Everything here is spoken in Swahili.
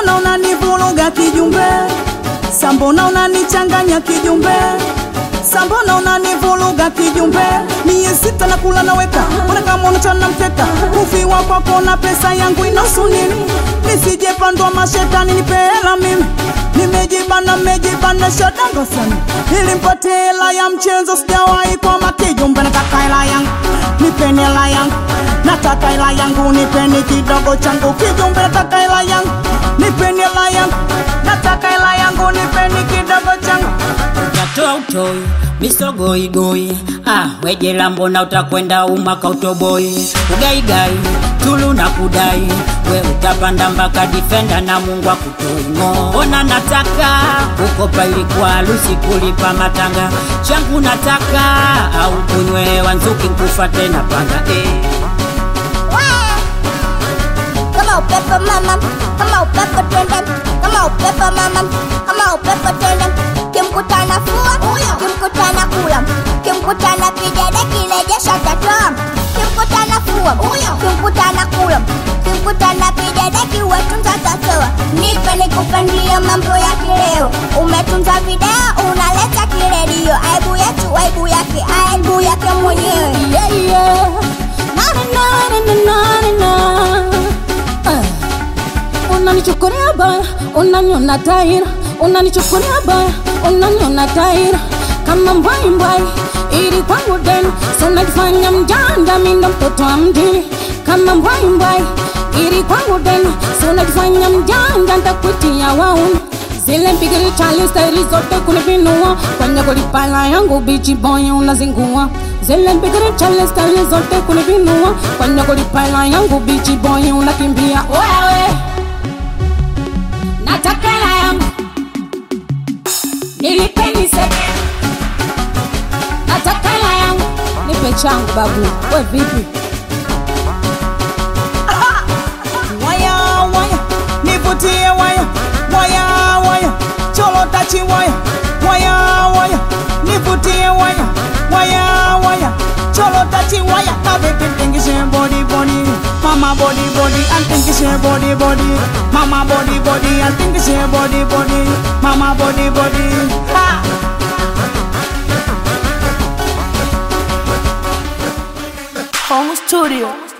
Sambona unanivuruga kijumbe, sambona unanichanganya kijumbe, sambona unanivuruga kijumbe. Mie sita na kula naweka, mbona kama unachana mkeka. Kufiwa kwako na pesa yangu inahusu nini? Nisije pandwa mashetani nipe hela mimi. Nimejibana shadanga sana. Nilimpate hela ya mchezo sijawahi kwa makijumbe. Nataka hela yangu, nipeni hela yangu. Nataka hela yangu, nipeni kidogo changu kijumbe. Nataka hela yangu, nipeni hela yangu. Nataka hela yangu, nipeni kidogo changu. Ujatoa utoi, misogoi goi. Wejela mbona utakwenda umaka utoboi. Ugaigai, tulu na kudai. We utapanda mpaka defender na Mungu akutoi ngo. Ona nataka, kukopa ilikuwa harusi kulipa matanga. Changu nataka, au kunywe wanzuki nkufa tena panga Kama upepo mama, kama upepo twende. Kama upepo mama, kama upepo twende. Kimkutana fua, kimkutana kula. Kimkutana piga deki lejesha tatoa. Kimkutana fua, kimkutana kula. Kimkutana piga deki wetunza tatoa. Nipe nikupandia mambo ya kileo. Umetunza video, unaleta kiredio. Aibu yetu, aibu yake, aibu yake mwenyewe. Yeah, yeah. Na na na na na na. Unanichukulia baya, unaniona taira. Unanichukulia baya, unaniona taira. Kama mbwai mbwai, ili kwangu deni. So najifanya mjanja, mimi mtoto wa mjini. Kama mbwai mbwai, ili kwangu deni. So najifanya mjanja, nitakuitia wauni. Zile mpigili chali staili zote kunipinua. Kwenye kulipala yangu bichi boy unazingua. Zile mpigili chali staili zote kunipinua. Kwenye kulipala yangu bichi boy unakimbia. Wewe nataka hela yangu, nilipeni sebe. Nataka hela yangu, nipe changu babu. We vipi? Waya waya, nivutie waya. Waya waya, cholo tachi waya. Waya waya, nivutie waya. Waya waya, cholo tachi waya. Baby tingishe body body, mama body body, and tingishe body body, mama body body, and tingishe body body, mama body body. Ha! Home Studio.